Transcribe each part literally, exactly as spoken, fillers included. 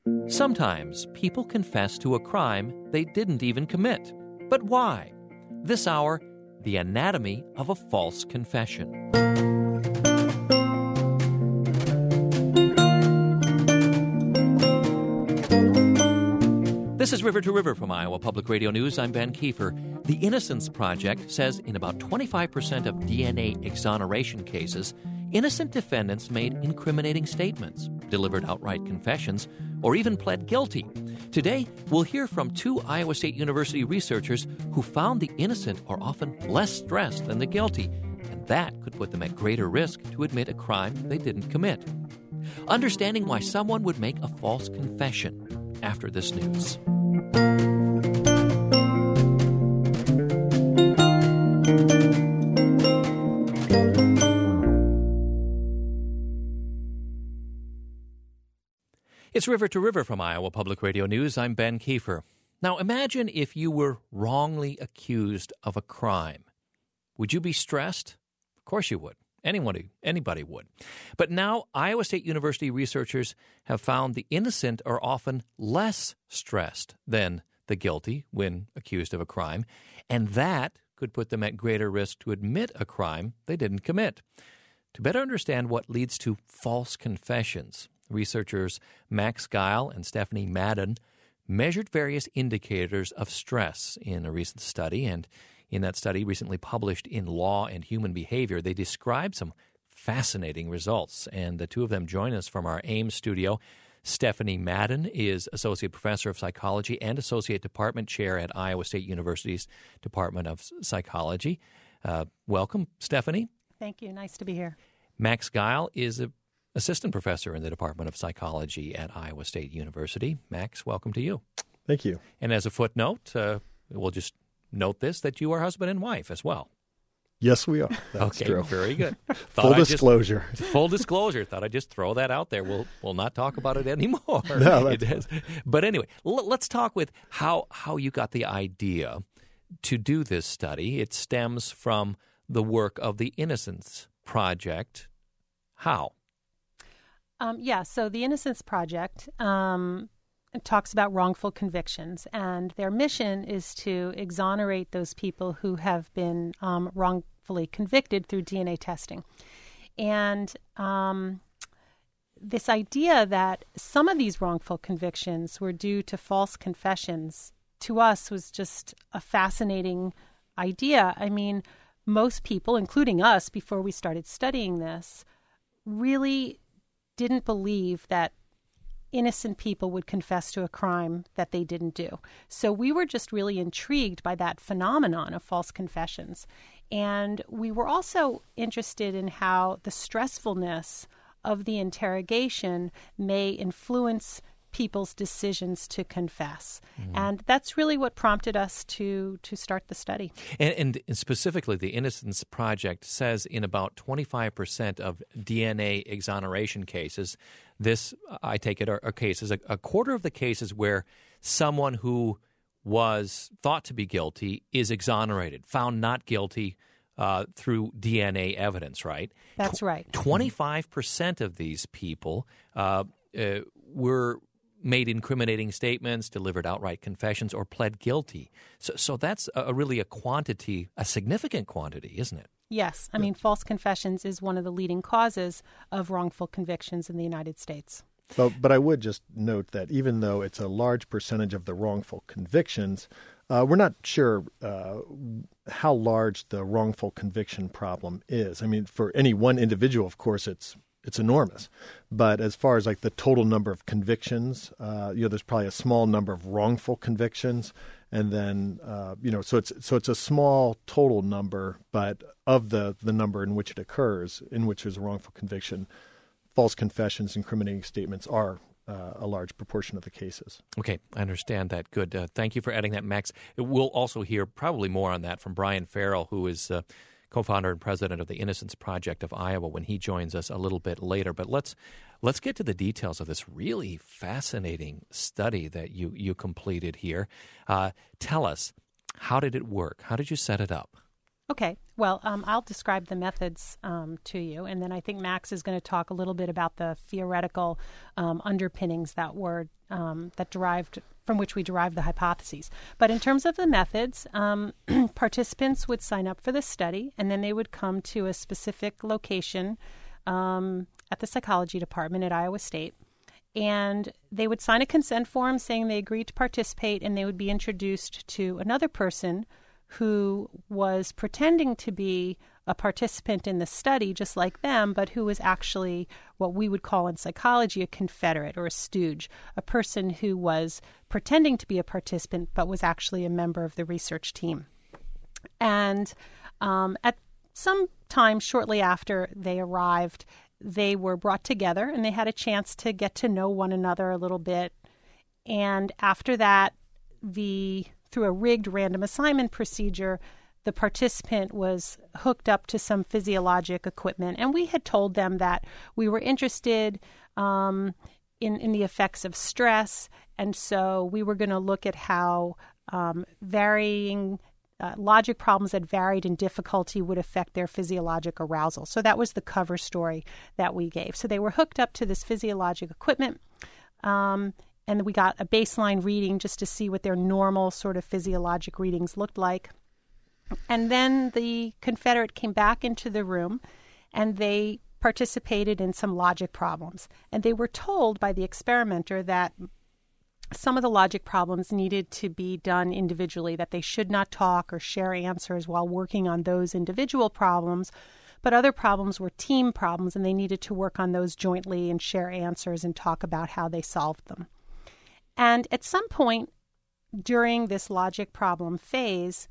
Sometimes people confess to a crime they didn't even commit. But why? This hour, the anatomy of a false confession. This is River to River from Iowa Public Radio News. I'm Ben Kiefer. The Innocence Project says in about twenty-five percent of D N A exoneration cases, innocent defendants made incriminating statements, delivered outright confessions, or even pled guilty. Today, we'll hear from two Iowa State University researchers who found the innocent are often less stressed than the guilty, and that could put them at greater risk to admit a crime they didn't commit. Understanding why someone would make a false confession after this news. It's River to River from Iowa Public Radio News. I'm Ben Kiefer. Now imagine if you were wrongly accused of a crime. Would you be stressed? Of course you would. Anyone, anybody would. But now Iowa State University researchers have found the innocent are often less stressed than the guilty when accused of a crime, and that could put them at greater risk to admit a crime they didn't commit. To better understand what leads to false confessions, researchers Max Geil and Stephanie Madden measured various indicators of stress in a recent study, and in that study recently published in Law and Human Behavior, they described some fascinating results. And the two of them join us from our Ames studio. Stephanie Madden is Associate Professor of Psychology and Associate Department Chair at Iowa State University's Department of Psychology. Uh, welcome, Stephanie. Thank you. Nice to be here. Max Geil is an Assistant Professor in the Department of Psychology at Iowa State University. Max, welcome to you. Thank you. And as a footnote, uh, we'll just note this, that you are husband and wife as well. Yes, we are. That's okay, true. Very good. Full disclosure. Just, full disclosure. Thought I'd just throw that out there. We'll we'll not talk about it anymore. No, it that's has, but anyway, l- let's talk with how how you got the idea to do this study. It stems from the work of the Innocence Project. How? Um, yeah, so the Innocence Project um, talks about wrongful convictions, and their mission is to exonerate those people who have been um, wrongfully convicted through D N A testing. And um, this idea that some of these wrongful convictions were due to false confessions, to us was just a fascinating idea. I mean, most people, including us before we started studying this, really didn't believe that innocent people would confess to a crime that they didn't do. So we were just really intrigued by that phenomenon of false confessions. And we were also interested in how the stressfulness of the interrogation may influence people's decisions to confess. Mm-hmm. And that's really what prompted us to to start the study. And, and specifically, the Innocence Project says in about twenty-five percent of D N A exoneration cases, this, I take it, are, are cases, a, a quarter of the cases where someone who was thought to be guilty is exonerated, found not guilty uh, through D N A evidence, right? That's right. twenty-five percent of these people uh, uh, were made incriminating statements, delivered outright confessions, or pled guilty. So, so that's a, a really a quantity, a significant quantity, isn't it? Yes. I mean, false confessions is one of the leading causes of wrongful convictions in the United States. But, but I would just note that even though it's a large percentage of the wrongful convictions, uh, we're not sure uh, how large the wrongful conviction problem is. I mean, for any one individual, of course, it's it's enormous. But as far as like the total number of convictions, uh, you know, there's probably a small number of wrongful convictions. And then, uh, you know, so it's so it's a small total number, but of the, the number in which it occurs, in which there's a wrongful conviction, false confessions, incriminating statements are uh, a large proportion of the cases. Okay, I understand that. Good. Uh, thank you for adding that, Max. We'll also hear probably more on that from Brian Farrell, who is uh, co-founder and president of the Innocence Project of Iowa, when he joins us a little bit later. But let's let's get to the details of this really fascinating study that you, you completed here. Uh, tell us, how did it work? How did you set it up? Okay. Well, um, I'll describe the methods um, to you, and then I think Max is going to talk a little bit about the theoretical um, underpinnings that were um, that derived from which we derived the hypotheses. But in terms of the methods, um, participants would sign up for the study, and then they would come to a specific location um, at the psychology department at Iowa State. And they would sign a consent form saying they agreed to participate, and they would be introduced to another person who was pretending to be a participant in the study just like them, but who was actually what we would call in psychology a confederate or a stooge, a person who was pretending to be a participant but was actually a member of the research team. And um, at some time shortly after they arrived, they were brought together and they had a chance to get to know one another a little bit. And after that, the through a rigged random assignment procedure, the participant was hooked up to some physiologic equipment. And we had told them that we were interested um, in, in the effects of stress. And so we were going to look at how um, varying uh, logic problems that varied in difficulty would affect their physiologic arousal. So that was the cover story that we gave. So they were hooked up to this physiologic equipment. Um, And we got a baseline reading just to see what their normal sort of physiologic readings looked like. And then the confederate came back into the room and they participated in some logic problems. And they were told by the experimenter that some of the logic problems needed to be done individually, that they should not talk or share answers while working on those individual problems. But other problems were team problems and they needed to work on those jointly and share answers and talk about how they solved them. And at some point during this logic problem phase,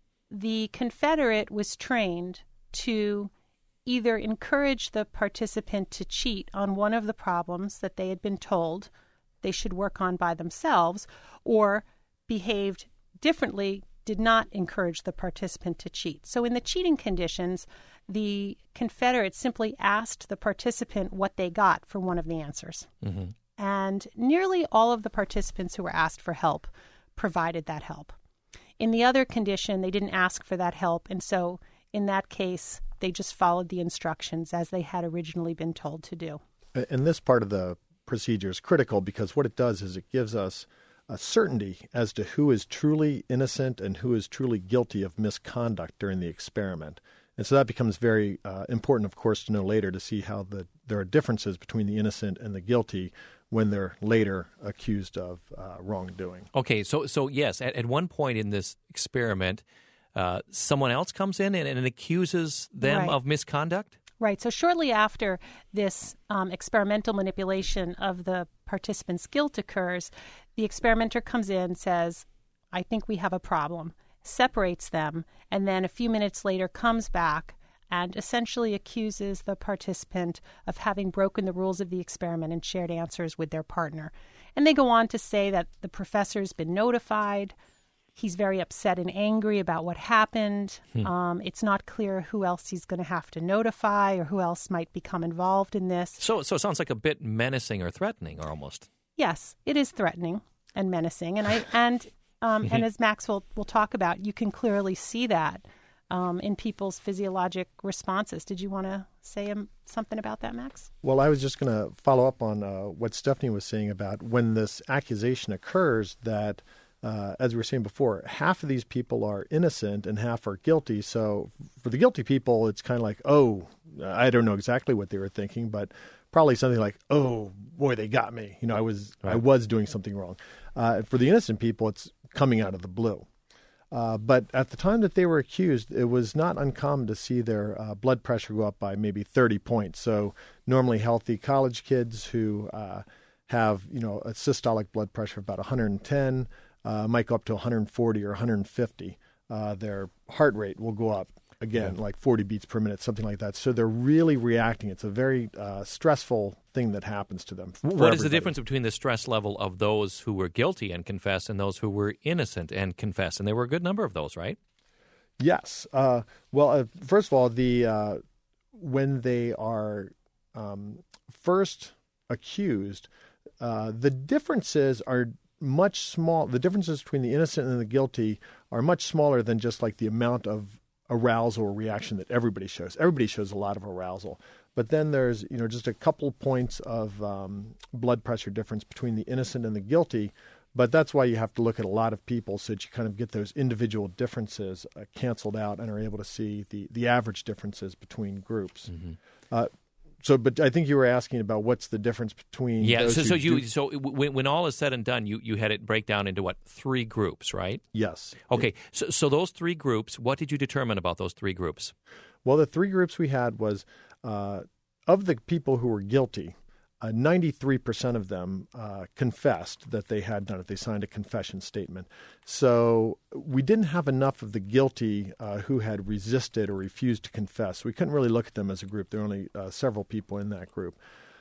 the confederate was trained to either encourage the participant to cheat on one of the problems that they had been told they should work on by themselves, or behaved differently, did not encourage the participant to cheat. So in the cheating conditions, the confederate simply asked the participant what they got for one of the answers. Mm-hmm. And nearly all of the participants who were asked for help provided that help. In the other condition, they didn't ask for that help. And so in that case, they just followed the instructions as they had originally been told to do. And this part of the procedure is critical because what it does is it gives us a certainty as to who is truly innocent and who is truly guilty of misconduct during the experiment. And so that becomes very uh, important, of course, to know later to see how the there are differences between the innocent and the guilty when they're later accused of uh, wrongdoing. Okay, so so yes, at, at one point in this experiment, uh, someone else comes in and, and accuses them right. of misconduct? Right. So shortly after this um, experimental manipulation of the participant's guilt occurs, the experimenter comes in, says, I think we have a problem, separates them, and then a few minutes later comes back and essentially accuses the participant of having broken the rules of the experiment and shared answers with their partner. And they go on to say that the professor's been notified. He's very upset and angry about what happened. Hmm. Um, it's not clear who else he's going to have to notify or who else might become involved in this. So, so it sounds like a bit menacing or threatening, or almost. Yes, it is threatening and menacing, and I and um, and as Max will will talk about, you can clearly see that um, in people's physiologic responses. Did you want to say um, something about that, Max? Well, I was just going to follow up on uh, what Stephanie was saying about when this accusation occurs that. Uh, as we were saying before, half of these people are innocent and half are guilty. So for the guilty people, it's kind of like, oh, I don't know exactly what they were thinking, but probably something like, oh, boy, they got me. You know, I was right. I was doing something wrong. Uh, for the innocent people, it's coming out of the blue. Uh, but at the time that they were accused, it was not uncommon to see their uh, blood pressure go up by maybe thirty points. So normally healthy college kids who uh, have, you know, a systolic blood pressure of about one hundred ten Uh, might go up to one hundred forty or one hundred fifty. Uh, their heart rate will go up again, yeah. like forty beats per minute, something like that. So they're really reacting. It's a very uh, stressful thing that happens to them. What everybody. Is the difference between the stress level of those who were guilty and confessed and those who were innocent and confessed? And there were a good number of those, right? Yes. Uh, well, uh, first of all, the uh, when they are um, first accused, uh, the differences are much small. The differences between the innocent and the guilty are much smaller than just like the amount of arousal or reaction that everybody shows. Everybody shows a lot of arousal. But then there's, you know, just a couple points of um, blood pressure difference between the innocent and the guilty. But that's why you have to look at a lot of people so that you kind of get those individual differences uh, canceled out and are able to see the, the average differences between groups. Mm-hmm. Uh, so, but I think you were asking about what's the difference between yeah. those So, who so you do... so when, when all is said and done, you, you had it break down into what, three groups, right? Yes. Okay. So so those three groups, what did you determine about those three groups? Well, the three groups we had was uh, of the people who were guilty. Uh, ninety-three percent of them uh, confessed that they had done it. They signed a confession statement. So we didn't have enough of the guilty uh, who had resisted or refused to confess. We couldn't really look at them as a group. There were only uh, several people in that group.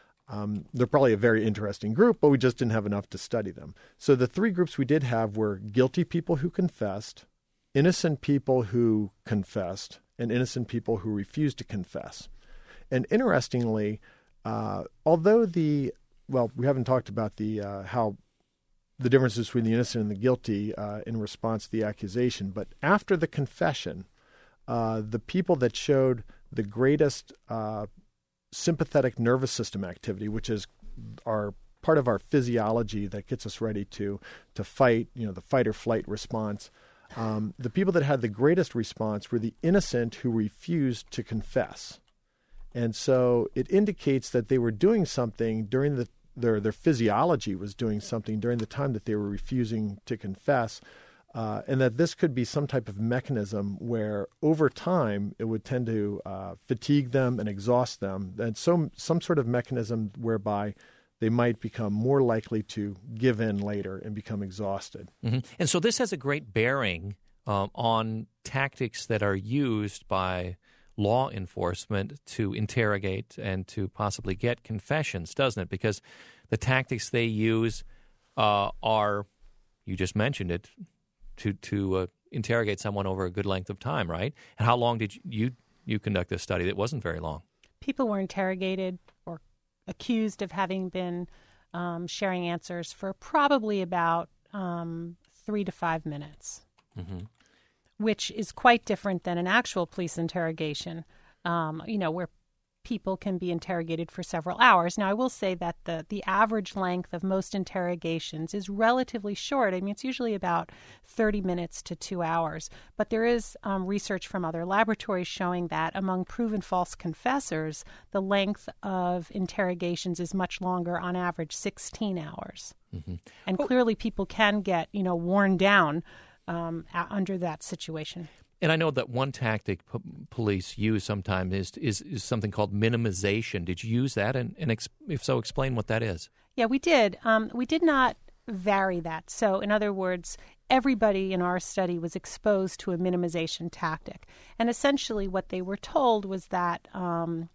Um, they're probably a very interesting group, but we just didn't have enough to study them. So the three groups we did have were guilty people who confessed, innocent people who confessed, and innocent people who refused to confess. And interestingly, Uh, although the, well, we haven't talked about the uh, how the differences between the innocent and the guilty uh, in response to the accusation, but after the confession, uh, the people that showed the greatest uh, sympathetic nervous system activity, which is our part of our physiology that gets us ready to to fight, you know, the fight or flight response, um, the people that had the greatest response were the innocent who refused to confess. And so it indicates that they were doing something during the their their physiology was doing something during the time that they were refusing to confess, uh, and that this could be some type of mechanism where over time it would tend to uh, fatigue them and exhaust them, and some some sort of mechanism whereby they might become more likely to give in later and become exhausted. Mm-hmm. And so this has a great bearing um, on tactics that are used by law enforcement to interrogate and to possibly get confessions, doesn't it? Because the tactics they use uh, are, you just mentioned it, to to uh, interrogate someone over a good length of time, right? And how long did you you, you conduct this study? It wasn't very long. People were interrogated or accused of having been um, sharing answers for probably about um, three to five minutes. Mm-hmm. Which is quite different than an actual police interrogation, um, you know, where people can be interrogated for several hours. Now, I will say that the, the average length of most interrogations is relatively short. I mean, it's usually about thirty minutes to two hours. But there is um, research from other laboratories showing that among proven false confessors, the length of interrogations is much longer, on average sixteen hours. Mm-hmm. And oh. clearly people can get, you know, worn down Um, under that situation. And I know that one tactic p- police use sometimes is, is is something called minimization. Did you use that? And, and ex- if so, explain what that is. Yeah, we did. Um, we did not vary that. So, in other words, everybody in our study was exposed to a minimization tactic. And essentially what they were told was that um,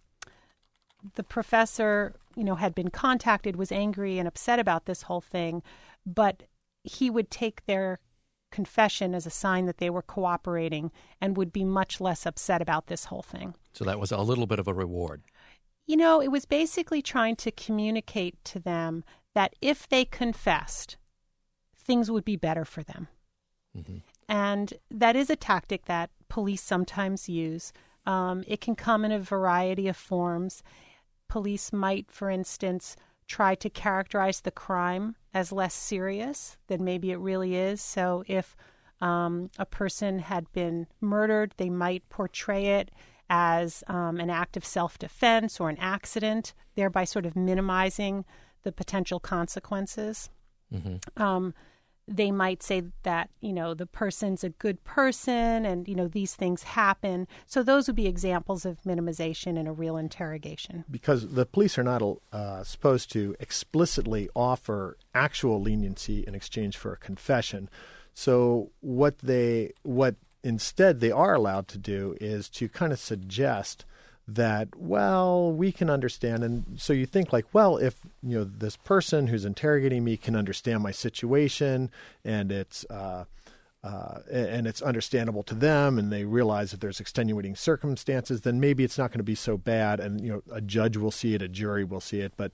the professor, you know, had been contacted, was angry and upset about this whole thing, but he would take their confession as a sign that they were cooperating and would be much less upset about this whole thing. So that was a little bit of a reward. You know, it was basically trying to communicate to them that if they confessed, things would be better for them. Mm-hmm. And that is a tactic that police sometimes use. Um, it can come in a variety of forms. Police might, for instance, try to characterize the crime as less serious than maybe it really is. So if um, a person had been murdered, they might portray it as um, an act of self-defense or an accident, thereby sort of minimizing the potential consequences. Mm-hmm. Um, they might say that, you know, the person's a good person and, you know, these things happen. So those would be examples of minimization in a real interrogation. Because the police are not uh, supposed to explicitly offer actual leniency in exchange for a confession. So what they, what instead they are allowed to do is to kind of suggest that, well, we can understand. And so you think like, well, if, you know, this person who's interrogating me can understand my situation and it's uh, uh, and it's understandable to them and they realize that there's extenuating circumstances, then maybe it's not going to be so bad. And, you know, a judge will see it, a jury will see it. But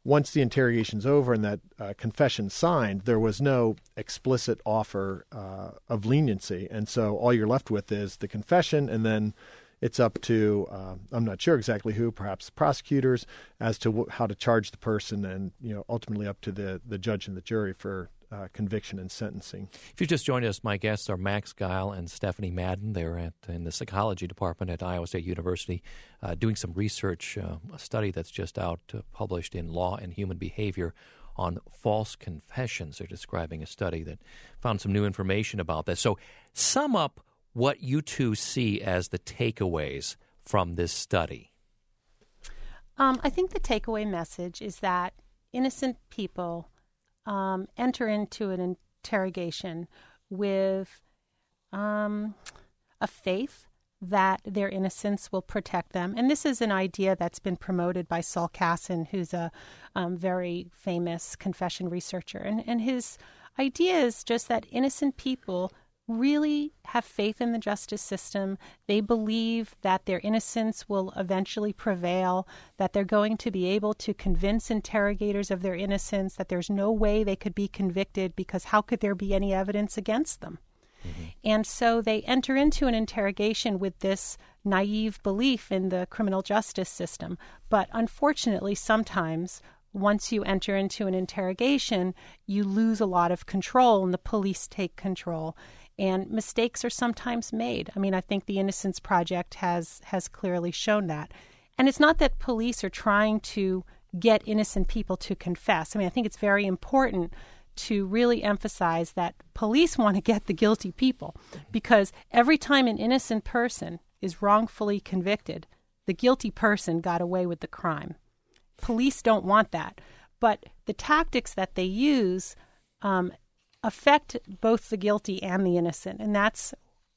once the interrogation's over and that uh, confession signed, there was no explicit offer uh, of leniency. And so all you're left with is the confession, and then it's up to, uh, I'm not sure exactly who, perhaps prosecutors, as to w- how to charge the person, and you know ultimately up to the, the judge and the jury for uh, conviction and sentencing. If you just joined us, my guests are Max Geil and Stephanie Madden. They're at, in the psychology department at Iowa State University uh, doing some research, uh, a study that's just out, uh, published in Law and Human Behavior on false confessions. They're describing a study that found some new information about this. So sum up what you two see as the takeaways from this study. Um, I think the takeaway message is that innocent people um, enter into an interrogation with um, a faith that their innocence will protect them. And this is an idea that's been promoted by Saul Kassin, who's a um, very famous confession researcher. And, and his idea is just that innocent people really have faith in the justice system. They believe that their innocence will eventually prevail, that they're going to be able to convince interrogators of their innocence, that there's no way they could be convicted because how could there be any evidence against them? Mm-hmm. And so they enter into an interrogation with this naive belief in the criminal justice system. But unfortunately, sometimes once you enter into an interrogation, you lose a lot of control and the police take control. And mistakes are sometimes made. I mean, I think the Innocence Project has has clearly shown that. And it's not that police are trying to get innocent people to confess. I mean, I think it's very important to really emphasize that police want to get the guilty people, because every time an innocent person is wrongfully convicted, the guilty person got away with the crime. Police don't want that. But the tactics that they use um, affect both the guilty and the innocent. And that's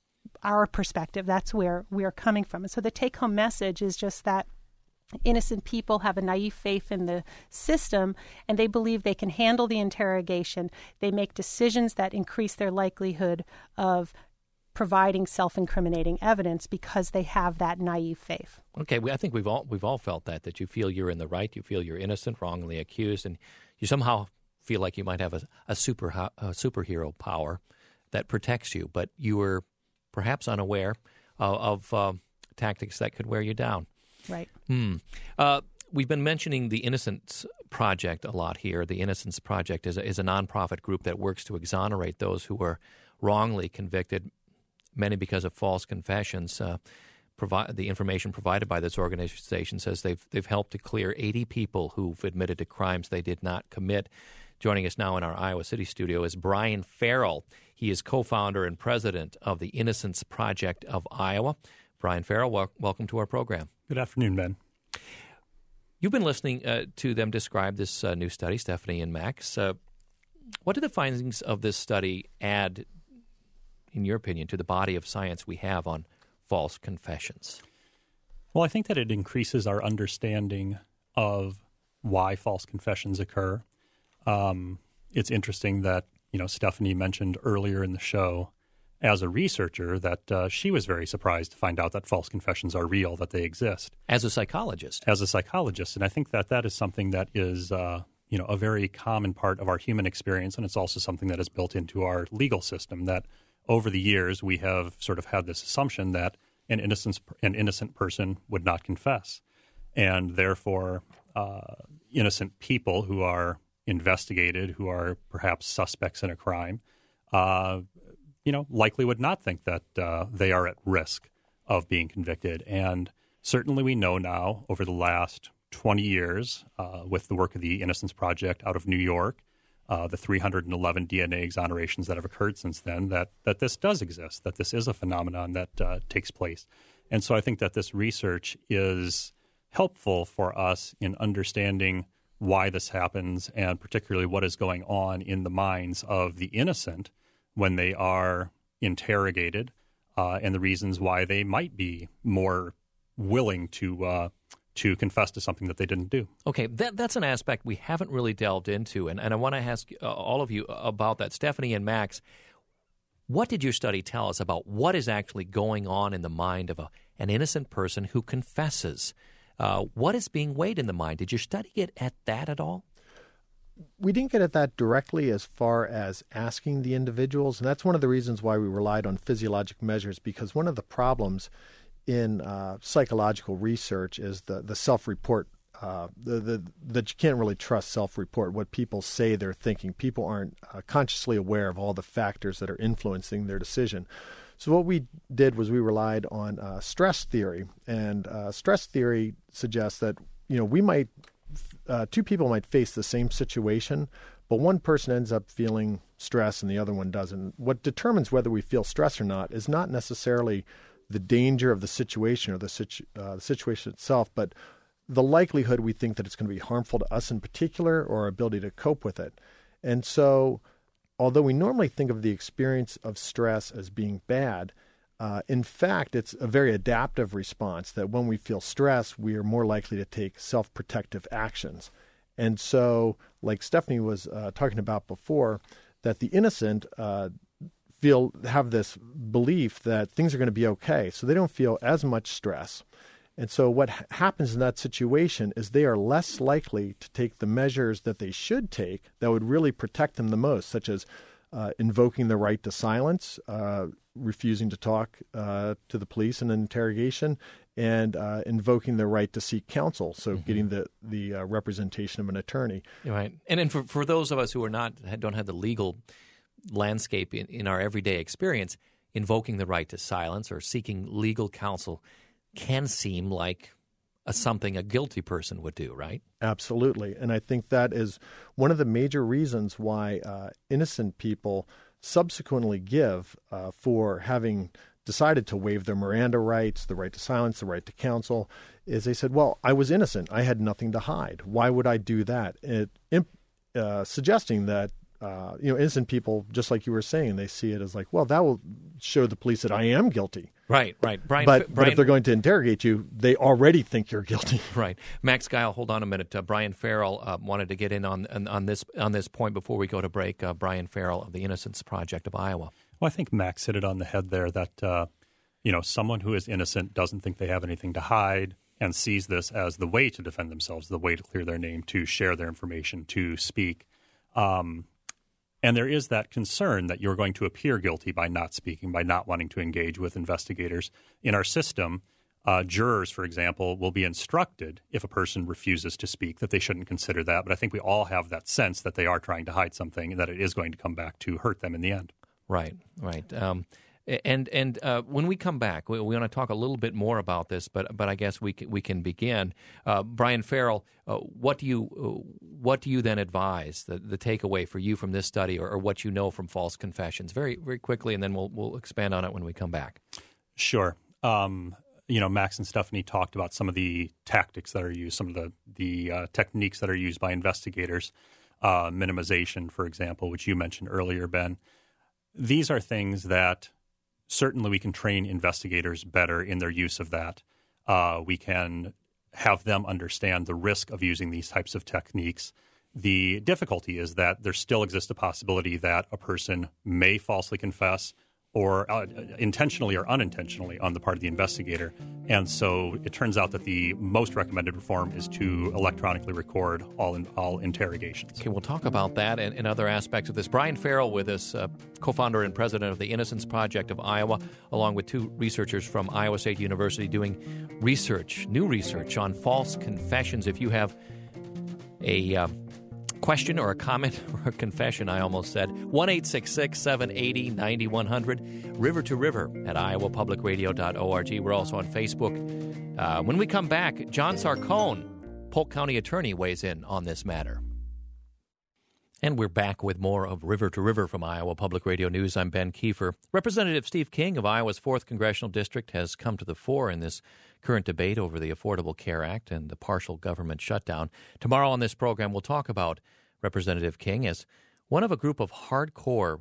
our perspective. That's where we're coming from. And so the take-home message is just that innocent people have a naive faith in the system, and they believe they can handle the interrogation. They make decisions that increase their likelihood of providing self-incriminating evidence because they have that naive faith. Okay, we, I think we've all we've all felt that, that you feel you're in the right, you feel you're innocent, wrongly accused, and you somehow feel like you might have a, a super a superhero power that protects you, but you were perhaps unaware of, of uh, tactics that could wear you down. Right. Hmm. Uh, we've been mentioning the Innocence Project a lot here. The Innocence Project is a, is a nonprofit group that works to exonerate those who were wrongly convicted, many because of false confessions. Uh, provide, the information provided by this organization says they've they've helped to clear eighty people who've admitted to crimes they did not commit. Joining us now in our Iowa City studio is Brian Farrell. He is co-founder and president of the Innocence Project of Iowa. Brian Farrell, wel- welcome to our program. Good afternoon, Ben. You've been listening uh, to them describe this uh, new study, Stephanie and Max. Uh, what do the findings of this study add, in your opinion, to the body of science we have on false confessions? Well, I think that it increases our understanding of why false confessions occur. Um, it's interesting that, you know, Stephanie mentioned earlier in the show as a researcher that uh, she was very surprised to find out that false confessions are real, that they exist. As a psychologist. As a psychologist. And I think that that is something that is, uh, you know, a very common part of our human experience, and it's also something that is built into our legal system, that over the years we have sort of had this assumption that an innocent, an innocent person would not confess. And therefore, uh, innocent people who are investigated, who are perhaps suspects in a crime, uh, you know, likely would not think that uh, they are at risk of being convicted. And certainly we know now over the last twenty years uh, with the work of the Innocence Project out of New York, uh, the three hundred eleven D N A exonerations that have occurred since then, that, that this does exist, that this is a phenomenon that uh, takes place. And so I think that this research is helpful for us in understanding why this happens, and particularly what is going on in the minds of the innocent when they are interrogated, uh, and the reasons why they might be more willing to uh, to confess to something that they didn't do. Okay, that, that's an aspect we haven't really delved into, and, and I want to ask uh, all of you about that. Stephanie and Max, what did your study tell us about what is actually going on in the mind of a, an innocent person who confesses? Uh, what is being weighed in the mind? Did you study it at that at all? We didn't get at that directly as far as asking the individuals, and that's one of the reasons why we relied on physiologic measures, because one of the problems in uh, psychological research is the, the self-report, uh, the, the, that you can't really trust self-report, what people say they're thinking. People aren't uh, consciously aware of all the factors that are influencing their decision. So what we did was we relied on uh, stress theory, and uh, stress theory suggests that, you know, we might Uh, two people might face the same situation, but one person ends up feeling stress and the other one doesn't. What determines whether we feel stress or not is not necessarily the danger of the situation or the, situ- uh, the situation itself, but the likelihood we think that it's going to be harmful to us in particular or our ability to cope with it. And so, although we normally think of the experience of stress as being bad, Uh, in fact, it's a very adaptive response that when we feel stress, we are more likely to take self-protective actions. And so, like Stephanie was uh, talking about before, that the innocent uh, feel have this belief that things are going to be okay, so they don't feel as much stress. And so what ha- happens in that situation is they are less likely to take the measures that they should take that would really protect them the most, such as uh, invoking the right to silence, uh, refusing to talk uh, to the police in an interrogation, and uh, invoking the right to seek counsel, so mm-hmm. getting the the uh, representation of an attorney. Right, and then for for those of us who are not don't have the legal landscape in, in our everyday experience, invoking the right to silence or seeking legal counsel can seem like a, something a guilty person would do, right? Absolutely, and I think that is one of the major reasons why uh, innocent people subsequently give uh, for having decided to waive their Miranda rights, the right to silence, the right to counsel, is they said, well, I was innocent. I had nothing to hide. Why would I do that? It, uh, suggesting that, uh, you know, innocent people, just like you were saying, they see it as like, well, that will show the police that I am guilty. Right, right. Brian, but, Brian, but if they're going to interrogate you, they already think you're guilty. Right. Max Geil, hold on a minute. Uh, Brian Farrell uh, wanted to get in on, on on this on this point before we go to break. Uh, Brian Farrell of the Innocence Project of Iowa. Well, I think Max hit it on the head there that, uh, you know, someone who is innocent doesn't think they have anything to hide and sees this as the way to defend themselves, the way to clear their name, to share their information, to speak. Um And there is that concern that you're going to appear guilty by not speaking, by not wanting to engage with investigators. In our system, uh, jurors, for example, will be instructed if a person refuses to speak that they shouldn't consider that. But I think we all have that sense that they are trying to hide something and that it is going to come back to hurt them in the end. Right, right. Um, and and uh, when we come back, we, we want to talk a little bit more about this, but but I guess we can, we can begin. Uh, Brian Farrell, uh, what do you uh, what do you then advise the, the takeaway for you from this study, or, or what you know from false confessions? Very very quickly, and then we'll we'll expand on it when we come back. Sure. Um, you know, Max and Stephanie talked about some of the tactics that are used, some of the the uh, techniques that are used by investigators. Uh, minimization, for example, which you mentioned earlier, Ben. These are things that certainly we can train investigators better in their use of that. Uh, we can have them understand the risk of using these types of techniques. The difficulty is that there still exists a possibility that a person may falsely confess or uh, intentionally or unintentionally on the part of the investigator. And so it turns out that the most recommended reform is to electronically record all in, all interrogations. Okay, we'll talk about that and, and other aspects of this. Brian Farrell with us, uh, co-founder and president of the Innocence Project of Iowa, along with two researchers from Iowa State University doing research, new research on false confessions. If you have a Uh, question or a comment or a confession, I almost said, one eight six six, seven eight zero, nine one zero zero, river to river at iowa public radio dot org. We're also on Facebook. Uh, when we come back, John Sarcone, Polk County Attorney, weighs in on this matter. And we're back with more of River to River from Iowa Public Radio News. I'm Ben Kiefer. Representative Steve King of Iowa's fourth Congressional District has come to the fore in this current debate over the Affordable Care Act and the partial government shutdown. Tomorrow on this program, we'll talk about Representative King as one of a group of hardcore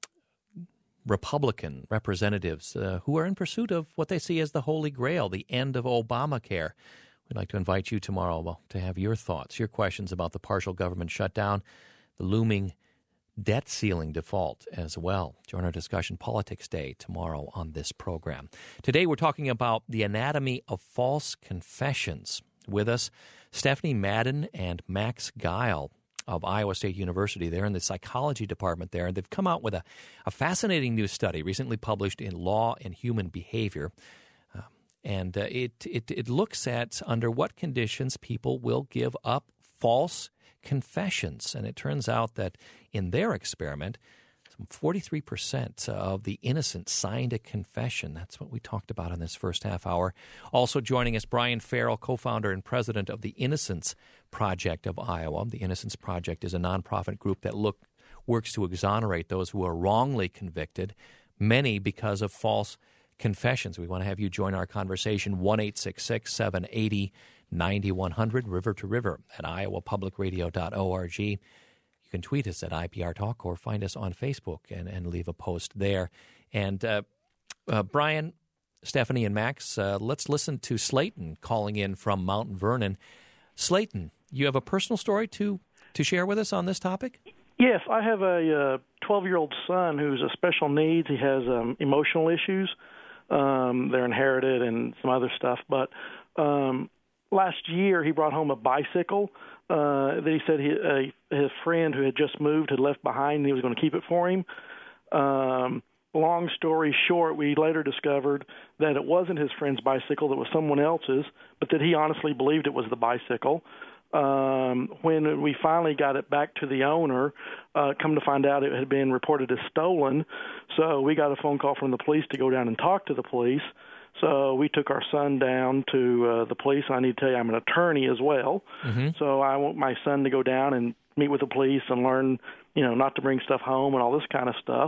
Republican representatives uh, who are in pursuit of what they see as the Holy Grail, the end of Obamacare. We'd like to invite you tomorrow to have your thoughts, your questions about the partial government shutdown, the looming debt ceiling default as well. Join our discussion Politics Day tomorrow on this program. Today we're talking about the anatomy of false confessions. with us Stephanie Madden and Max Guile of Iowa State University. They're in the psychology department there, and they've come out with a, a fascinating new study recently published in Law and Human Behavior. Uh, and uh, it, it, it looks at under what conditions people will give up false confessions. And it turns out that in their experiment, some forty-three percent of the innocent signed a confession. That's what we talked about in this first half hour. Also joining us, Brian Farrell, co-founder and president of the Innocence Project of Iowa. The Innocence Project is a nonprofit group that look works to exonerate those who are wrongly convicted, many because of false confessions. We want to have you join our conversation, one eight six six, seven eight zero, nine one zero zero, river to river at iowa public radio dot org. You can tweet us at I P R Talk or find us on Facebook and, and leave a post there. And uh, uh, Brian, Stephanie, and Max, uh, let's listen to Slayton calling in from Mount Vernon. Slayton, you have a personal story to, to share with us on this topic? Yes, I have a twelve-year-old son who's a special needs. He has um, emotional issues. Um, they're inherited and some other stuff. But um, last year he brought home a bicycle uh, that he said he, uh, his friend who had just moved had left behind, and he was going to keep it for him. Um, long story short, we later discovered that it wasn't his friend's bicycle, that it was someone else's, but that he honestly believed it was the bicycle. Um, when we finally got it back to the owner, uh, come to find out it had been reported as stolen. So we got a phone call from the police to go down and talk to the police. So we took our son down to uh, the police. I need to tell you, I'm an attorney as well. Mm-hmm. So I want my son to go down and meet with the police and learn, you know, not to bring stuff home and all this kind of stuff.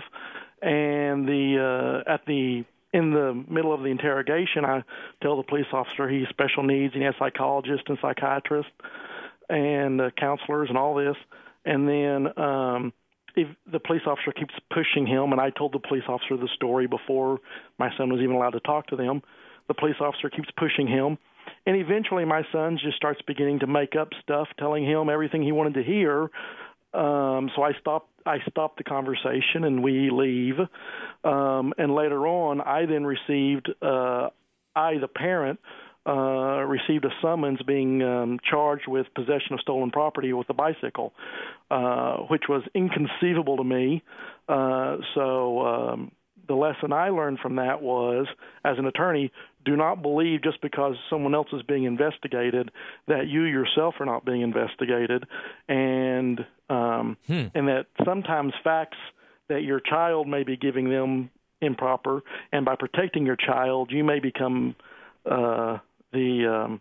And the uh, at the in the middle of the interrogation, I tell the police officer he's special needs and he has psychologists and psychiatrists and uh, counselors and all this. And then um, if the police officer keeps pushing him, and I told the police officer the story before my son was even allowed to talk to them. The police officer keeps pushing him. And eventually my son just starts beginning to make up stuff, telling him everything he wanted to hear. Um, so I stopped I stopped the conversation, and we leave. Um, and later on, I then received, uh, I, the parent, uh, received a summons being um, charged with possession of stolen property with a bicycle, uh, which was inconceivable to me. Uh, so um, the lesson I learned from that was, as an attorney, do not believe just because someone else is being investigated that you yourself are not being investigated, and um, hmm. and that sometimes facts that your child may be giving them improper, and by protecting your child, you may become uh, the um,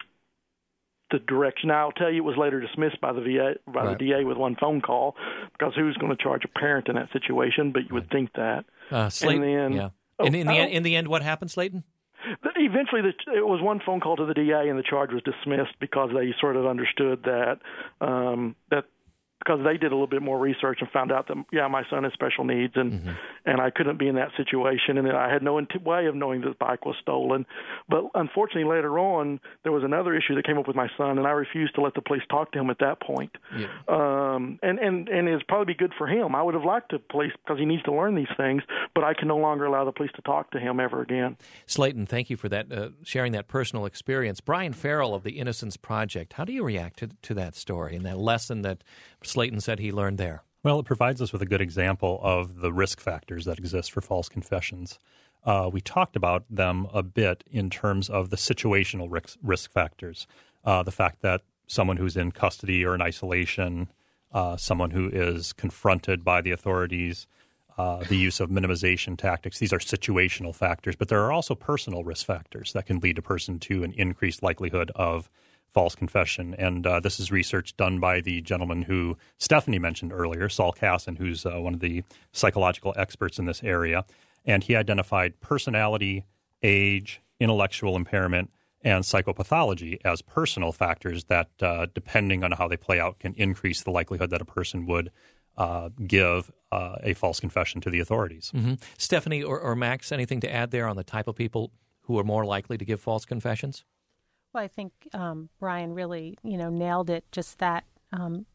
the direction. Now, I'll tell you, it was later dismissed by the V A, by right. the D A with one phone call, because who's going to charge a parent in that situation? But you would think that. Uh, Slayton, and then, yeah. Oh, in, in, the, in the end, what happened, Slayton? Eventually, the, it was one phone call to the D A, and the charge was dismissed because they sort of understood that um, that because they did a little bit more research and found out that, yeah, my son has special needs, and mm-hmm. and I couldn't be in that situation, and I had no way of knowing the bike was stolen. But unfortunately, later on, there was another issue that came up with my son, and I refused to let the police talk to him at that point. Yeah. Um, and, and, and it's probably be good for him. I would have liked the police, because he needs to learn these things, but I can no longer allow the police to talk to him ever again. Slayton, thank you for that, uh, sharing that personal experience. Brian Farrell of the Innocence Project, how do you react to, to that story and that lesson that Slayton said he learned there? Well, it provides us with a good example of the risk factors that exist for false confessions. Uh, we talked about them a bit in terms of the situational risk, risk factors, uh, the fact that someone who's in custody or in isolation, uh, someone who is confronted by the authorities, uh, the use of minimization tactics, these are situational factors. But there are also personal risk factors that can lead a person to an increased likelihood of false confession. And uh, this is research done by the gentleman who Stephanie mentioned earlier, Saul Kassan, who's uh, one of the psychological experts in this area. And he identified personality, age, intellectual impairment, and psychopathology as personal factors that, uh, depending on how they play out, can increase the likelihood that a person would uh, give uh, a false confession to the authorities. Mm-hmm. Stephanie or, or Max, anything to add there on the type of people who are more likely to give false confessions? Well, I think um, Brian really, you know, nailed it, just that, um,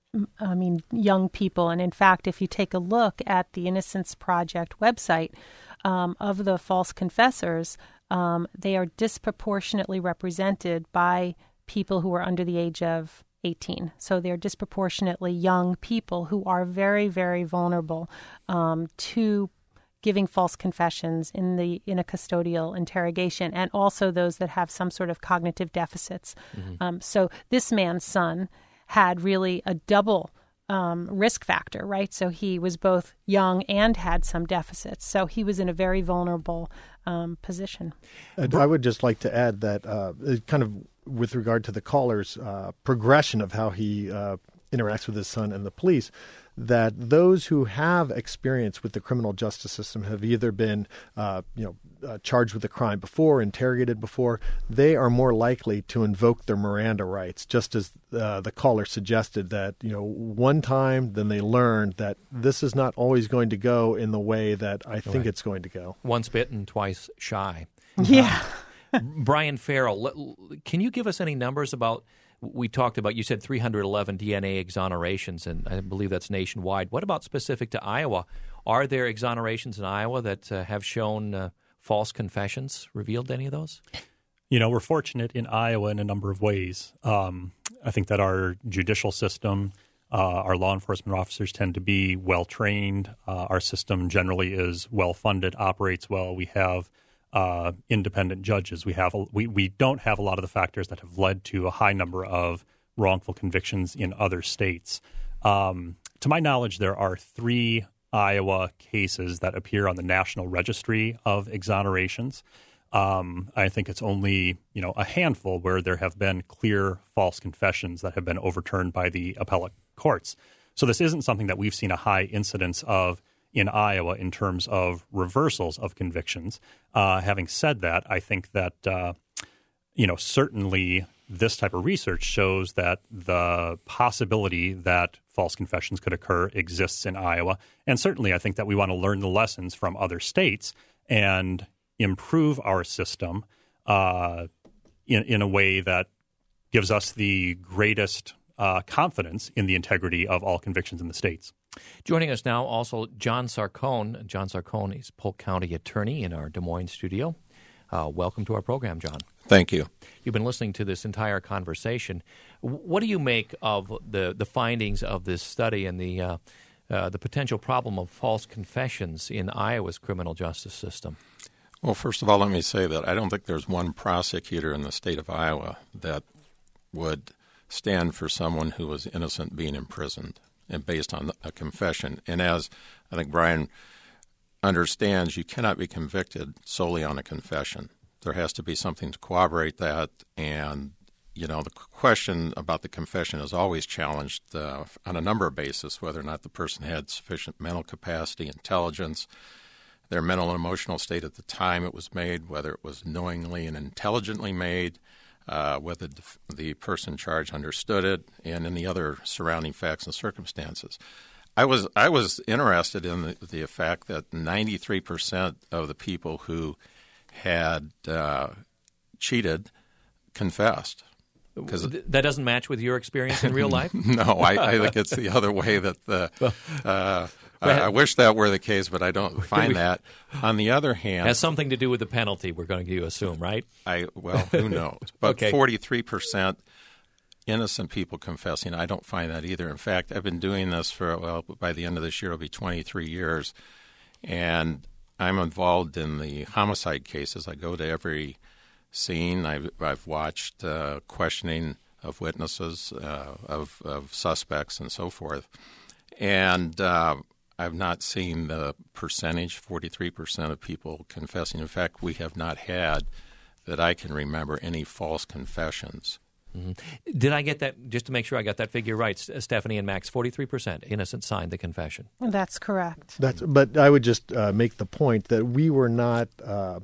I mean, young people. And in fact, if you take a look at the Innocence Project website, um, of the false confessors, um, they are disproportionately represented by people who are under the age of eighteen. So they're disproportionately young people who are very, very vulnerable um, to giving false confessions in the in a custodial interrogation, and also those that have some sort of cognitive deficits. Mm-hmm. Um, so this man's son had really a double um, risk factor, right? So he was both young and had some deficits. So he was in a very vulnerable um, position. And I would just like to add that uh, kind of with regard to the caller's uh, progression of how he uh, interacts with his son and the police, that those who have experience with the criminal justice system have either been, uh, you know, uh, charged with a crime before, interrogated before. They are more likely to invoke their Miranda rights, just as uh, the caller suggested that, you know, one time, then they learned that this is not always going to go in the way that I think right. it's going to go. Once bitten, twice shy. Yeah. Uh, Brian Farrell, can you give us any numbers about? We talked about, you said three hundred eleven D N A exonerations, and I believe that's nationwide. What about specific to Iowa? Are there exonerations in Iowa that uh, have shown uh, false confessions, revealed any of those? You know, we're fortunate in Iowa in a number of ways. Um, I think that our judicial system, uh, our law enforcement officers tend to be well-trained. Uh, our system generally is well-funded, operates well. We have Uh, independent judges. We have a, we we don't have a lot of the factors that have led to a high number of wrongful convictions in other states. Um, to my knowledge, there are three Iowa cases that appear on the National Registry of Exonerations. Um, I think it's only you know a handful where there have been clear false confessions that have been overturned by the appellate courts. So this isn't something that we've seen a high incidence of in Iowa in terms of reversals of convictions. Uh, having said that, I think that, uh, you know, certainly this type of research shows that the possibility that false confessions could occur exists in Iowa. And certainly I think that we want to learn the lessons from other states and improve our system uh, in, in a way that gives us the greatest uh, confidence in the integrity of all convictions in the states. Joining us now also John Sarcone. John Sarcone is Polk County attorney in our Des Moines studio. Uh, welcome to our program, John. Thank you. You've been listening to this entire conversation. What do you make of the, the findings of this study and the uh, uh, the potential problem of false confessions in Iowa's criminal justice system? Well, first of all, let me say that I don't think there's one prosecutor in the state of Iowa that would stand for someone who was innocent being imprisoned, and based on a confession. And as I think Brian understands, you cannot be convicted solely on a confession. There has to be something to corroborate that. And, you know, the question about the confession is always challenged uh, on a number of bases, whether or not the person had sufficient mental capacity, intelligence, their mental and emotional state at the time it was made, whether it was knowingly and intelligently made, Uh, whether the, the person charged understood it, and any other surrounding facts and circumstances. I was I was interested in the, the fact that ninety-three percent of the people who had uh, cheated confessed. Th- that doesn't match with your experience in real life? No, I, I think it's the other way that the uh, I, I wish that were the case, but I don't find that. On the other hand, has something to do with the penalty, we're going to assume, right? I well, who knows? But okay. forty-three percent innocent people confessing, I don't find that either. In fact, I've been doing this for, well, by the end of this year, it'll be twenty-three years, and I'm involved in the homicide cases. I go to every scene. I've, I've watched uh, questioning of witnesses, uh, of, of suspects, and so forth. And uh, I've not seen the percentage, forty-three percent of people confessing. In fact, we have not had, that I can remember, any false confessions. Mm-hmm. Did I get that, just to make sure I got that figure right, Stephanie and Max, forty-three percent innocent signed the confession? That's correct. That's, but I would just uh, make the point that we were not uh,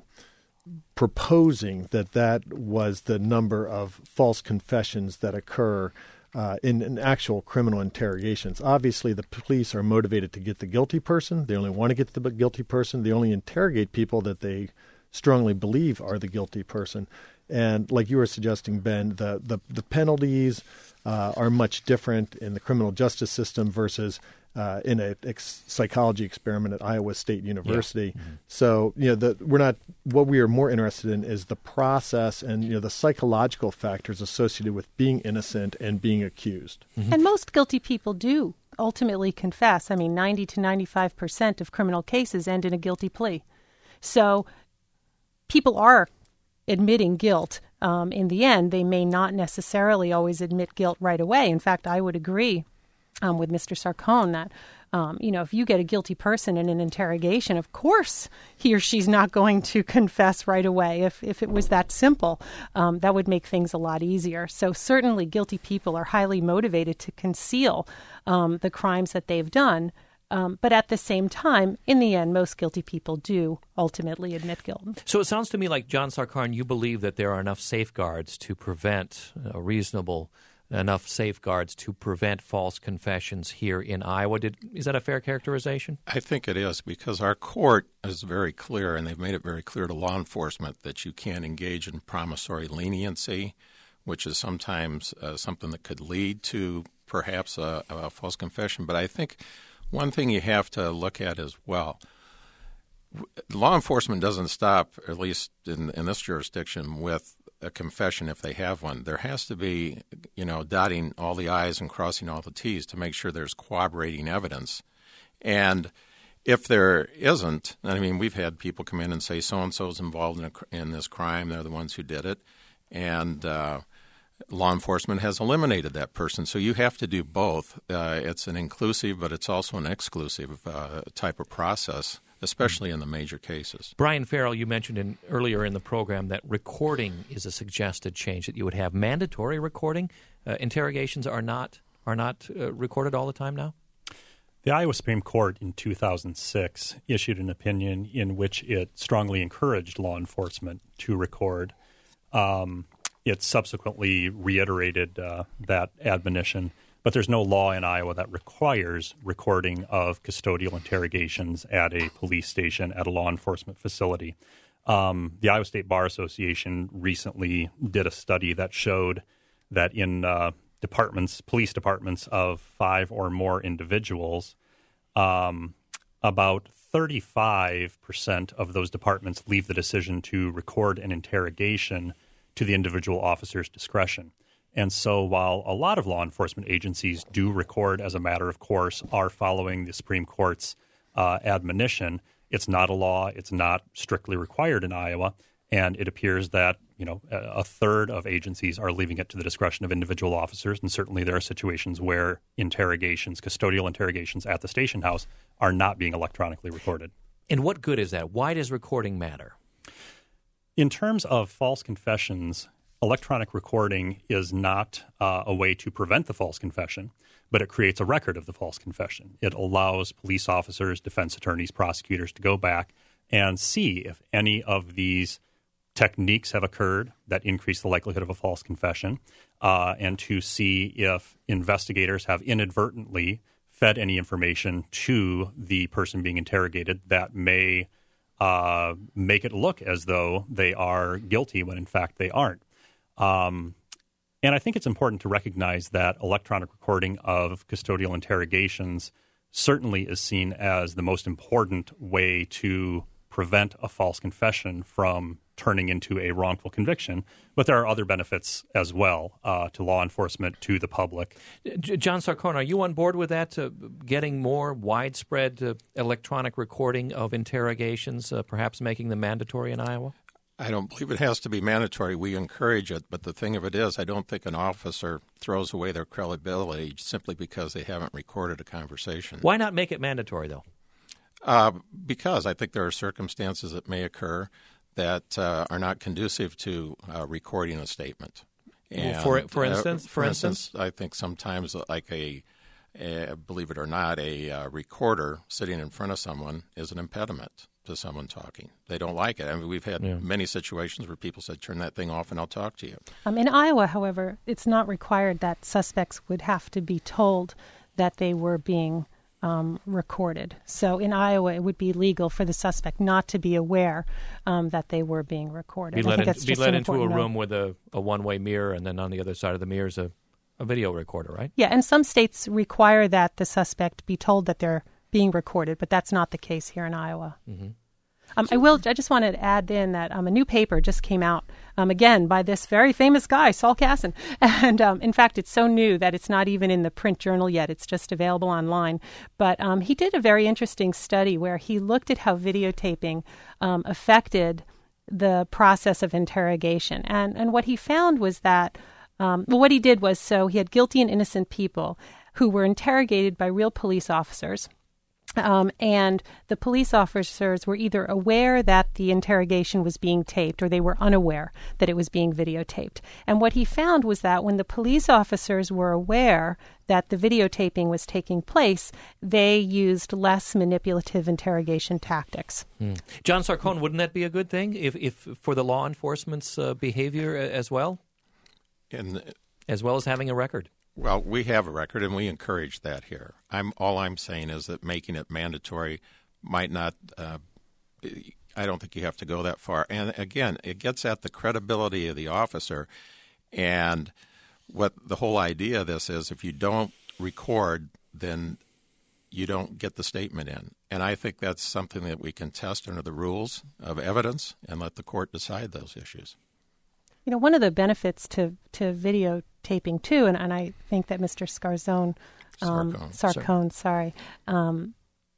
proposing that that was the number of false confessions that occur Uh, in, in actual criminal interrogations. Obviously, the police are motivated to get the guilty person. They only want to get the guilty person. They only interrogate people that they strongly believe are the guilty person. And like you were suggesting, Ben, the, the, the penalties uh, are much different in the criminal justice system versus uh, in a ex- psychology experiment at Iowa State University. Yeah. Mm-hmm. So, you know, the, we're not, what we are more interested in is the process and, you know, the psychological factors associated with being innocent and being accused. Mm-hmm. And most guilty people do ultimately confess. I mean, ninety to ninety-five percent of criminal cases end in a guilty plea. So people are admitting guilt. Um, in the end, they may not necessarily always admit guilt right away. In fact, I would agree um, with Mister Sarcone that, um, you know, if you get a guilty person in an interrogation, of course he or she's not going to confess right away. If if it was that simple, um, that would make things a lot easier. So certainly guilty people are highly motivated to conceal um, the crimes that they've done. Um, but at the same time, in the end, most guilty people do ultimately admit guilt. So it sounds to me like, John Sarcone, you believe that there are enough safeguards to prevent, uh, reasonable enough safeguards to prevent false confessions here in Iowa. Did, is that a fair characterization? I think it is, because our court is very clear, and they've made it very clear to law enforcement that you can't engage in promissory leniency, which is sometimes uh, something that could lead to perhaps a, a false confession. But I think one thing you have to look at as well, law enforcement doesn't stop, at least in, in this jurisdiction, with a confession if they have one. There has to be, you know, dotting all the I's and crossing all the T's to make sure there's corroborating evidence. And if there isn't, I mean, we've had people come in and say so-and-so is involved in, a, in this crime. They're the ones who did it. And uh, law enforcement has eliminated that person. So you have to do both. Uh, it's an inclusive, but it's also an exclusive uh, type of process, especially in the major cases. Brian Farrell, you mentioned in, earlier in the program that recording is a suggested change, that you would have mandatory recording. Uh, interrogations are not are not uh, recorded all the time now? The Iowa Supreme Court in two thousand six issued an opinion in which it strongly encouraged law enforcement to record. Um, it subsequently reiterated uh, that admonition. But there's no law in Iowa that requires recording of custodial interrogations at a police station, at a law enforcement facility. Um, the Iowa State Bar Association recently did a study that showed that in uh, departments, police departments of five or more individuals, um, about thirty-five percent of those departments leave the decision to record an interrogation to the individual officer's discretion. And so while a lot of law enforcement agencies do record as a matter of course, are following the Supreme Court's uh, admonition, it's not a law. It's not strictly required in Iowa. And it appears that, you know, a, a third of agencies are leaving it to the discretion of individual officers. And certainly there are situations where interrogations, custodial interrogations at the station house are not being electronically recorded. And what good is that? Why does recording matter? In terms of false confessions, electronic recording is not uh, a way to prevent the false confession, but it creates a record of the false confession. It allows police officers, defense attorneys, prosecutors to go back and see if any of these techniques have occurred that increase the likelihood of a false confession, uh, and to see if investigators have inadvertently fed any information to the person being interrogated that may uh, make it look as though they are guilty when in fact they aren't. Um, and I think it's important to recognize that electronic recording of custodial interrogations certainly is seen as the most important way to prevent a false confession from turning into a wrongful conviction. But there are other benefits as well uh, to law enforcement, to the public. J- John Sarcone, are you on board with that, uh, getting more widespread uh, electronic recording of interrogations, uh, perhaps making them mandatory in Iowa? I don't believe it has to be mandatory. We encourage it, but the thing of it is, I don't think an officer throws away their credibility simply because they haven't recorded a conversation. Why not make it mandatory, though? Uh, because I think there are circumstances that may occur that uh, are not conducive to uh, recording a statement. And, for for instance, uh, for, for instance, instance, I think sometimes, like a, a believe it or not, a uh, recorder sitting in front of someone is an impediment to someone talking. They don't like it. I mean, we've had yeah. many situations where people said, turn that thing off and I'll talk to you. Um, in Iowa, however, it's not required that suspects would have to be told that they were being um, recorded. So in Iowa, it would be legal for the suspect not to be aware um, that they were being recorded. Be I led, think in, that's be just led an into a important room note. with a, a one-way mirror, and then on the other side of the mirror is a A video recorder, right? Yeah, and some states require that the suspect be told that they're being recorded, but that's not the case here in Iowa. Mm-hmm. Um, I will. I just wanted to add in that um, a new paper just came out, um, again, by this very famous guy, Saul Kassan. And um, in fact, it's so new that it's not even in the print journal yet. It's just available online. But um, he did a very interesting study where he looked at how videotaping um, affected the process of interrogation. And, and what he found was that, um, well, what he did was, so he had guilty and innocent people who were interrogated by real police officers. Um, and the police officers were either aware that the interrogation was being taped or they were unaware that it was being videotaped. And what he found was that when the police officers were aware that the videotaping was taking place, they used less manipulative interrogation tactics. Hmm. John Sarcone, wouldn't that be a good thing if, if for the law enforcement's uh, behavior as well? In, as well as having a record? Well, we have a record, and we encourage that here. I'm all I'm saying is that making it mandatory might not. Uh, I don't think you have to go that far. And again, it gets at the credibility of the officer, and what the whole idea of this is: if you don't record, then you don't get the statement in. And I think that's something that we can test under the rules of evidence and let the court decide those issues. You know, one of the benefits to, to videotaping, too, and, and I think that Mister Scarzone, um, Sarcone, Sarcone sorry, um,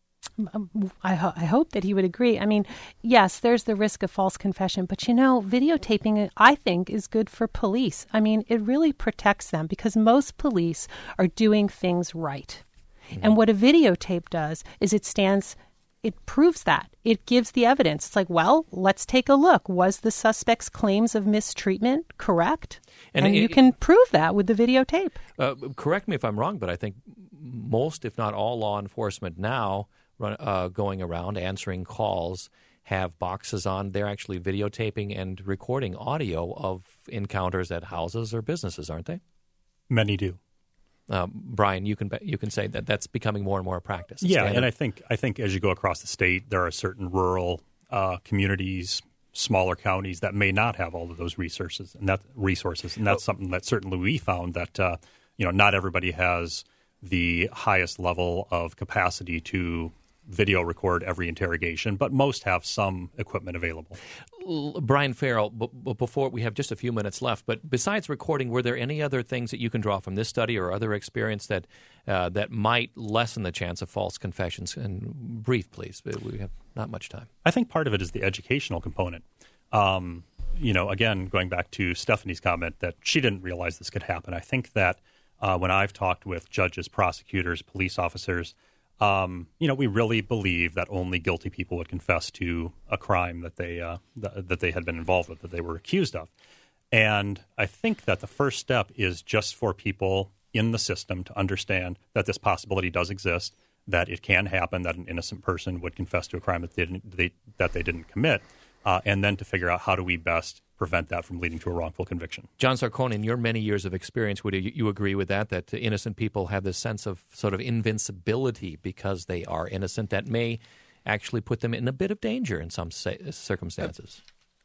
I, ho- I hope that he would agree. I mean, yes, there's the risk of false confession, but, you know, videotaping, I think, is good for police. I mean, it really protects them because most police are doing things right. Mm-hmm. And what a videotape does is it stands... It proves that. It gives the evidence. It's like, well, let's take a look. Was the suspect's claims of mistreatment correct? And, and it, you can prove that with the videotape. Uh, correct me if I'm wrong, but I think most, if not all, law enforcement now run, uh, going around answering calls have boxes on. They're actually videotaping and recording audio of encounters at houses or businesses, aren't they? Many do. Uh, Brian, you can you can say that that's becoming more and more a practice. Yeah, standard. and I think I think as you go across the state, there are certain rural uh, communities, smaller counties that may not have all of those resources, and that resources, and that's oh. something that certainly we found that uh, you know not everybody has the highest level of capacity to video record every interrogation, but most have some equipment available. Brian Farrell, b- b- before we have just a few minutes left, but besides recording, were there any other things that you can draw from this study or other experience that uh, that might lessen the chance of false confessions? And brief, please. We have not much time. I think part of it is the educational component. Um, you know, again, going back to Stephanie's comment that she didn't realize this could happen. I think that uh, when I've talked with judges, prosecutors, police officers, Um, you know, we really believe that only guilty people would confess to a crime that they uh, th- that they had been involved with, that they were accused of. And I think that the first step is just for people in the system to understand that this possibility does exist, that it can happen, that an innocent person would confess to a crime that they didn't, they, that they didn't commit, uh, and then to figure out how do we best prevent that from leading to a wrongful conviction. John Sarcone, in your many years of experience, would you, you agree with that, that innocent people have this sense of sort of invincibility because they are innocent that may actually put them in a bit of danger in some say, circumstances?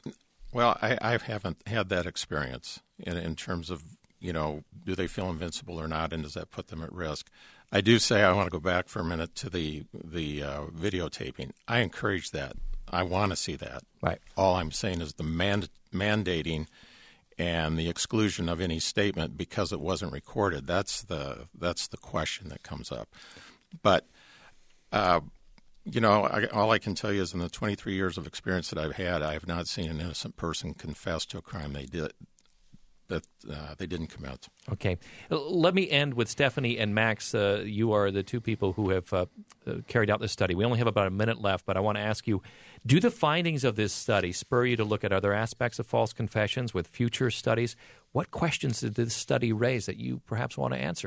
Well, I, I haven't had that experience in, in terms of, you know, do they feel invincible or not, and does that put them at risk? I do say I want to go back for a minute to the, the uh, videotaping. I encourage that. I want to see that. Right. All I'm saying is the mand- mandating and the exclusion of any statement because it wasn't recorded. That's the that's the question that comes up. But, uh, you know, I, all I can tell you is in the twenty-three years of experience that I've had, I have not seen an innocent person confess to a crime they did that uh, they didn't commit. Okay. Let me end with Stephanie and Max. Uh, you are the two people who have uh, uh, carried out this study. We only have about a minute left, but I want to ask you, do the findings of this study spur you to look at other aspects of false confessions with future studies? What questions did this study raise that you perhaps want to answer?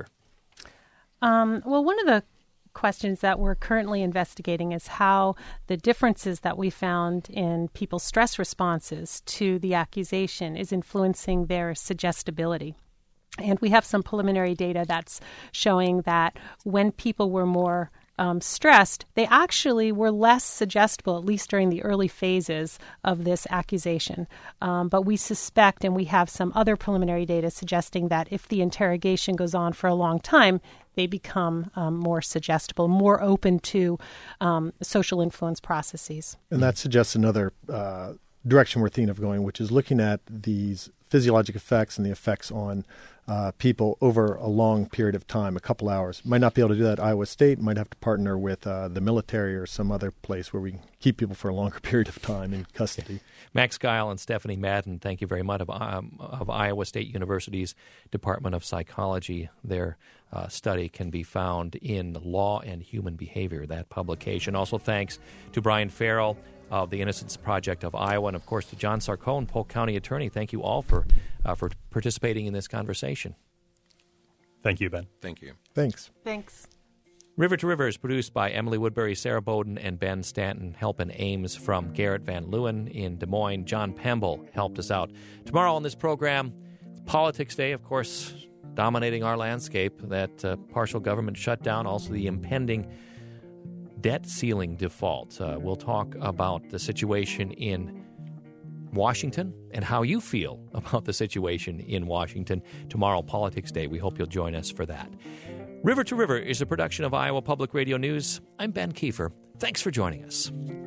Um, well, one of the questions that we're currently investigating is how the differences that we found in people's stress responses to the accusation is influencing their suggestibility. And we have some preliminary data that's showing that when people were more um, stressed, they actually were less suggestible, at least during the early phases of this accusation. Um, but we suspect, and we have some other preliminary data suggesting that if the interrogation goes on for a long time, they become um, more suggestible, more open to um, social influence processes. And that suggests another uh, direction we're thinking of going, which is looking at these physiologic effects and the effects on uh, people over a long period of time, a couple hours. Might not be able to do that at Iowa State, might have to partner with uh, the military or some other place where we can keep people for a longer period of time in custody. Max Geil and Stephanie Madden, thank you very much, of, um, of Iowa State University's Department of Psychology. Their uh, study can be found in Law and Human Behavior, that publication. Also thanks to Brian Farrell of the Innocence Project of Iowa, and of course to John Sarcone, Polk County Attorney. Thank you all for uh, for participating in this conversation. Thank you, Ben. Thank you. Thanks. Thanks. River to River is produced by Emily Woodbury, Sarah Bowden, and Ben Stanton. Help and Ames from Garrett Van Leeuwen in Des Moines. John Pemble helped us out. Tomorrow on this program, it's Politics Day, of course, dominating our landscape. That uh, partial government shutdown, also the impending debt ceiling default. Uh, we'll talk about the situation in Washington and how you feel about the situation in Washington tomorrow, Politics Day. We hope you'll join us for that. River to River is a production of Iowa Public Radio News. I'm Ben Kiefer. Thanks for joining us.